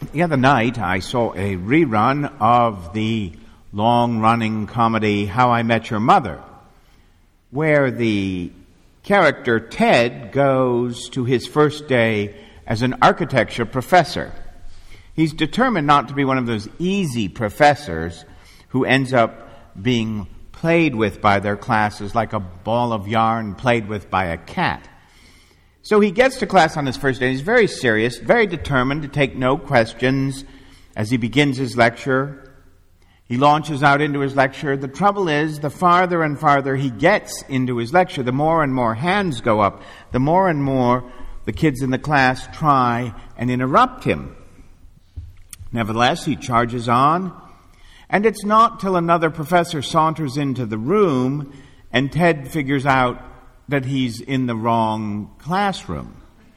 The other night I saw a rerun of the long-running comedy How I Met Your Mother, where the character Ted goes to his first day as an architecture professor. He's determined not to be one of those easy professors who ends up being played with by their classes like a ball of yarn played with by a cat. So he gets to class on his first day. He's very serious, very determined to take no questions as he begins his lecture. He launches out into his lecture. The trouble is, the farther and farther he gets into his lecture, the more and more hands go up, the more and more the kids in the class try and interrupt him. Nevertheless, he charges on, and it's not till another professor saunters into the room and Ted figures out that he's in the wrong classroom.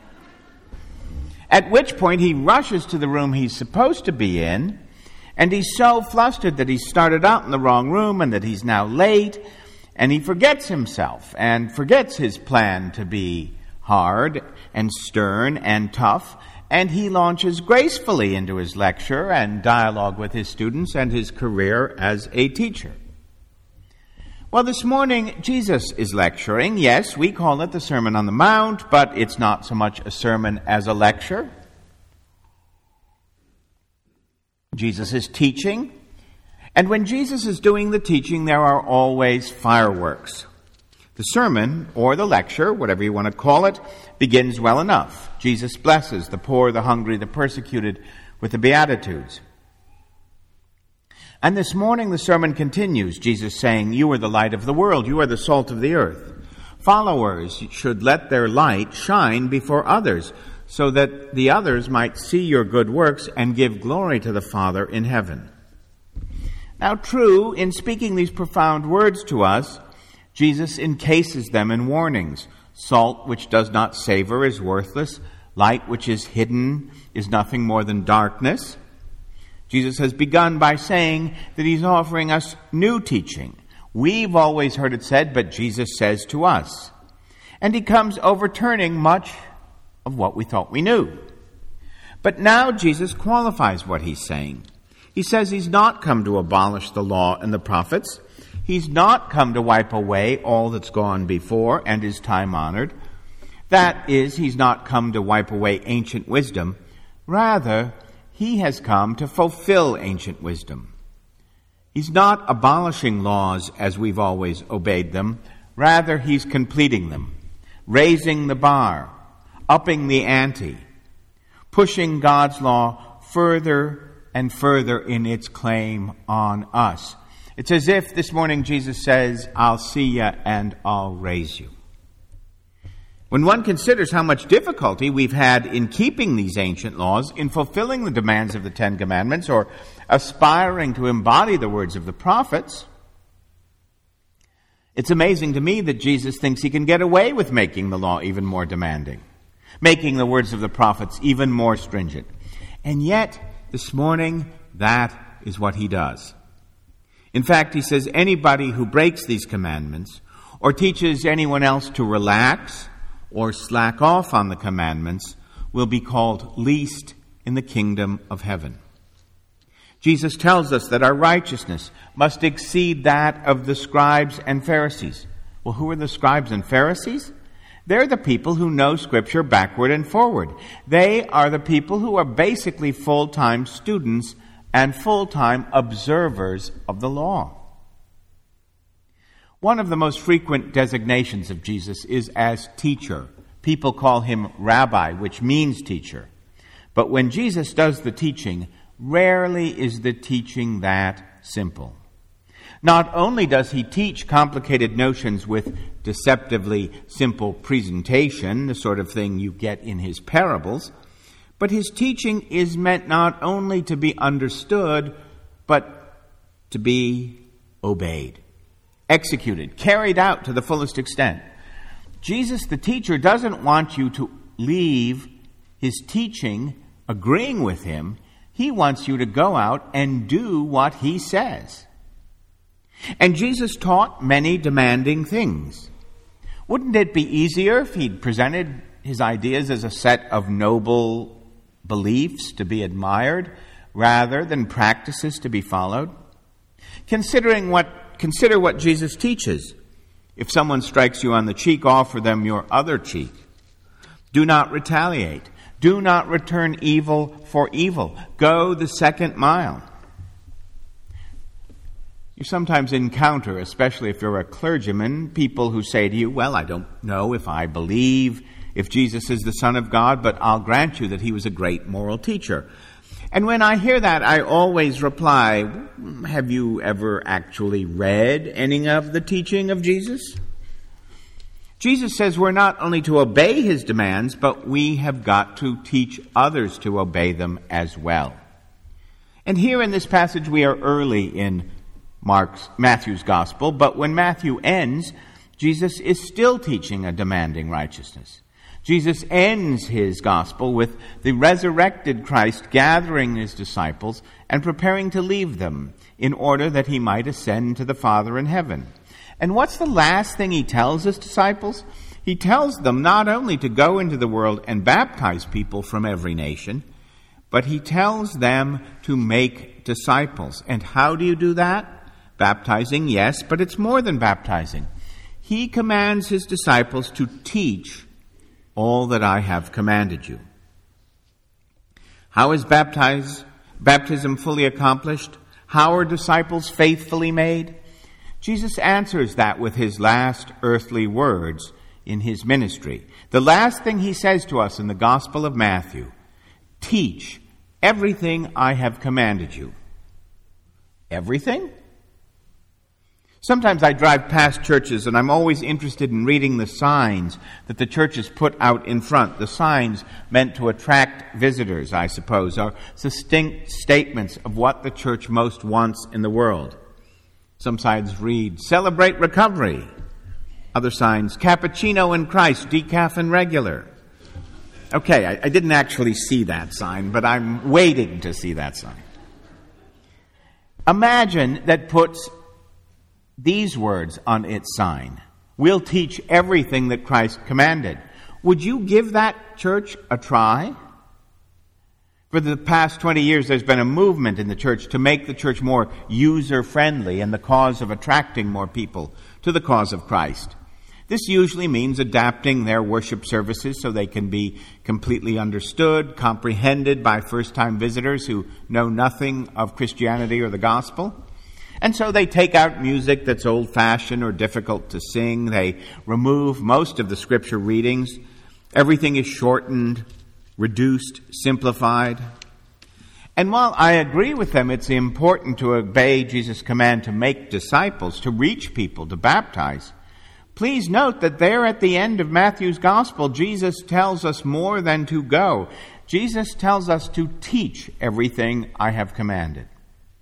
At which point he rushes to the room he's supposed to be in, and he's so flustered that he started out in the wrong room and that he's now late, and he forgets himself and forgets his plan to be hard and stern and tough, and he launches gracefully into his lecture and dialogue with his students and his career as a teacher. Well, this morning, Jesus is lecturing. Yes, we call it the Sermon on the Mount, but it's not so much a sermon as a lecture. Jesus is teaching, and when Jesus is doing the teaching, there are always fireworks. The sermon, or the lecture, whatever you want to call it, begins well enough. Jesus blesses the poor, the hungry, the persecuted with the Beatitudes. And this morning the sermon continues, Jesus saying, "You are the light of the world, you are the salt of the earth. Followers should let their light shine before others, so that the others might see your good works and give glory to the Father in heaven." Now, true, in speaking these profound words to us, Jesus encases them in warnings. Salt which does not savor is worthless. Light which is hidden is nothing more than darkness. Jesus has begun by saying that he's offering us new teaching. We've always heard it said, but Jesus says to us. And he comes overturning much of what we thought we knew. But now Jesus qualifies what he's saying. He says he's not come to abolish the law and the prophets. He's not come to wipe away all that's gone before and is time-honored. That is, he's not come to wipe away ancient wisdom. Rather, he has come to fulfill ancient wisdom. He's not abolishing laws as we've always obeyed them. Rather, he's completing them, raising the bar, upping the ante, pushing God's law further and further in its claim on us. It's as if this morning Jesus says, "I'll see you and I'll raise you." When one considers how much difficulty we've had in keeping these ancient laws, in fulfilling the demands of the Ten Commandments, or aspiring to embody the words of the prophets, it's amazing to me that Jesus thinks he can get away with making the law even more demanding, making the words of the prophets even more stringent. And yet, this morning, that is what he does. In fact, he says anybody who breaks these commandments or teaches anyone else to relax or slack off on the commandments will be called least in the kingdom of heaven. Jesus tells us that our righteousness must exceed that of the scribes and Pharisees. Well, who are the scribes and Pharisees? They're the people who know Scripture backward and forward. They are the people who are basically full-time students and full-time observers of the law. One of the most frequent designations of Jesus is as teacher. People call him rabbi, which means teacher. But when Jesus does the teaching, rarely is the teaching that simple. Not only does he teach complicated notions with deceptively simple presentation, the sort of thing you get in his parables, but his teaching is meant not only to be understood, but to be obeyed, executed, carried out to the fullest extent. Jesus, the teacher, doesn't want you to leave his teaching agreeing with him. He wants you to go out and do what he says. And Jesus taught many demanding things. Wouldn't it be easier if he'd presented his ideas as a set of noble beliefs to be admired rather than practices to be followed? Consider what Jesus teaches. If someone strikes you on the cheek, offer them your other cheek. Do not retaliate. Do not return evil for evil. Go the second mile. You sometimes encounter, especially if you're a clergyman, people who say to you, well, I don't know if I believe if Jesus is the Son of God, but I'll grant you that he was a great moral teacher. And when I hear that, I always reply, have you ever actually read any of the teaching of Jesus? Jesus says we're not only to obey his demands, but we have got to teach others to obey them as well. And here in this passage, we are early in Matthew's gospel, but when Matthew ends, Jesus is still teaching a demanding righteousness. Jesus ends his gospel with the resurrected Christ gathering his disciples and preparing to leave them in order that he might ascend to the Father in heaven. And what's the last thing he tells his disciples? He tells them not only to go into the world and baptize people from every nation, but he tells them to make disciples. And how do you do that? Baptizing, yes, but it's more than baptizing. He commands his disciples to teach all that I have commanded you. How is baptism fully accomplished? How are disciples faithfully made? Jesus answers that with his last earthly words in his ministry. The last thing he says to us in the Gospel of Matthew, teach everything I have commanded you. Everything? Sometimes I drive past churches and I'm always interested in reading the signs that the churches put out in front. The signs meant to attract visitors, I suppose, are succinct statements of what the church most wants in the world. Some signs read, celebrate recovery. Other signs, cappuccino in Christ, decaf and regular. Okay, I didn't actually see that sign, but I'm waiting to see that sign. Imagine that puts these words on its sign. We'll teach everything that Christ commanded. Would you give that church a try? For the past 20 years, there's been a movement in the church to make the church more user-friendly in the cause of attracting more people to the cause of Christ. This usually means adapting their worship services so they can be completely understood, comprehended by first-time visitors who know nothing of Christianity or the gospel. And so they take out music that's old-fashioned or difficult to sing. They remove most of the scripture readings. Everything is shortened, reduced, simplified. And while I agree with them, it's important to obey Jesus' command to make disciples, to reach people, to baptize. Please note that there at the end of Matthew's gospel, Jesus tells us more than to go. Jesus tells us to teach everything I have commanded.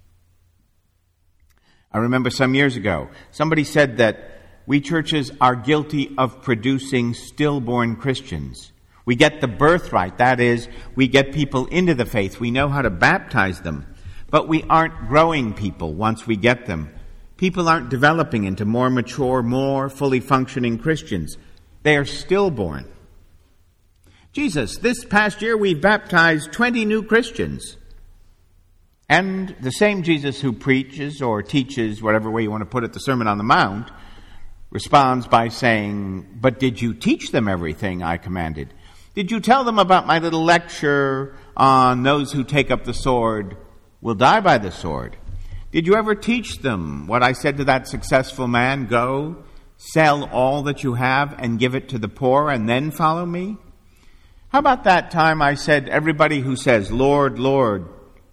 I remember some years ago, somebody said that we churches are guilty of producing stillborn Christians. We get the birthright, that is, we get people into the faith. We know how to baptize them, but we aren't growing people once we get them. People aren't developing into more mature, more fully functioning Christians. They are stillborn. Jesus, this past year we've baptized 20 new Christians. And the same Jesus who preaches or teaches, whatever way you want to put it, the Sermon on the Mount, responds by saying, but did you teach them everything I commanded? Did you tell them about my little lecture on those who take up the sword will die by the sword? Did you ever teach them what I said to that successful man, go, sell all that you have and give it to the poor and then follow me? How about that time I said, everybody who says, Lord, Lord,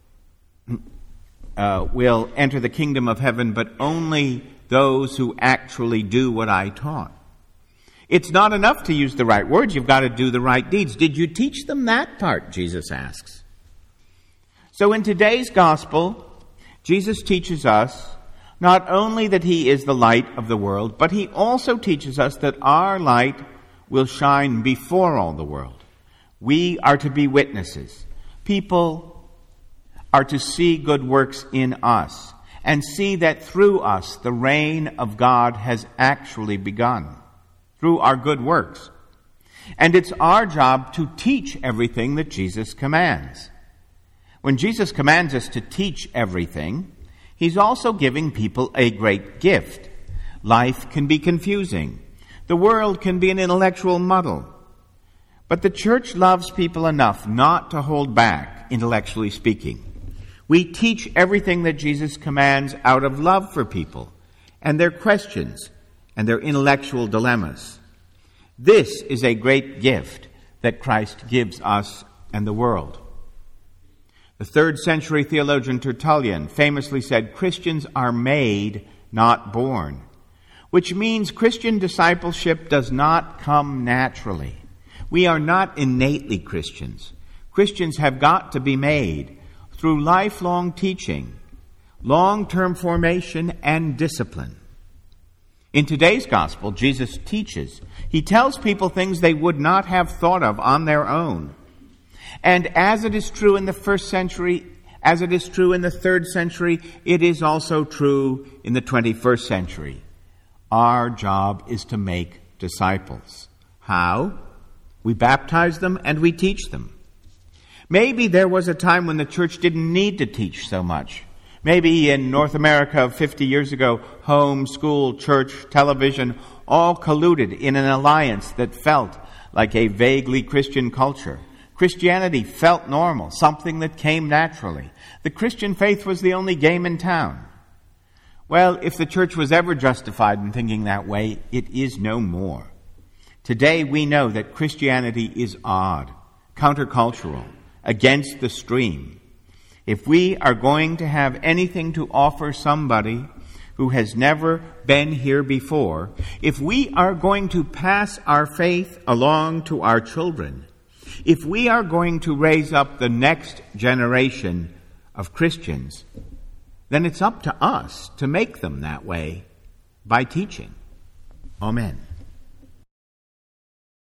will enter the kingdom of heaven, but only those who actually do what I taught. It's not enough to use the right words. You've got to do the right deeds. Did you teach them that part? Jesus asks. So in today's gospel, Jesus teaches us not only that he is the light of the world, but he also teaches us that our light will shine before all the world. We are to be witnesses. People are to see good works in us and see that through us the reign of God has actually begun, through our good works. And it's our job to teach everything that Jesus commands. When Jesus commands us to teach everything, he's also giving people a great gift. Life can be confusing. The world can be an intellectual muddle. But the church loves people enough not to hold back, intellectually speaking. We teach everything that Jesus commands out of love for people and their questions and their intellectual dilemmas. This is a great gift that Christ gives us and the world. The 3rd century theologian Tertullian famously said, "Christians are made, not born," which means Christian discipleship does not come naturally. We are not innately Christians. Christians have got to be made through lifelong teaching, long-term formation, and discipline. In today's gospel, Jesus teaches. He tells people things they would not have thought of on their own. And as it is true in the 1st century, as it is true in the 3rd century, it is also true in the 21st century. Our job is to make disciples. How? We baptize them and we teach them. Maybe there was a time when the church didn't need to teach so much. Maybe in North America 50 years ago, home, school, church, television, all colluded in an alliance that felt like a vaguely Christian culture. Christianity felt normal, something that came naturally. The Christian faith was the only game in town. Well, if the church was ever justified in thinking that way, it is no more. Today we know that Christianity is odd, countercultural, against the stream. If we are going to have anything to offer somebody who has never been here before, if we are going to pass our faith along to our children, if we are going to raise up the next generation of Christians, then it's up to us to make them that way by teaching. Amen.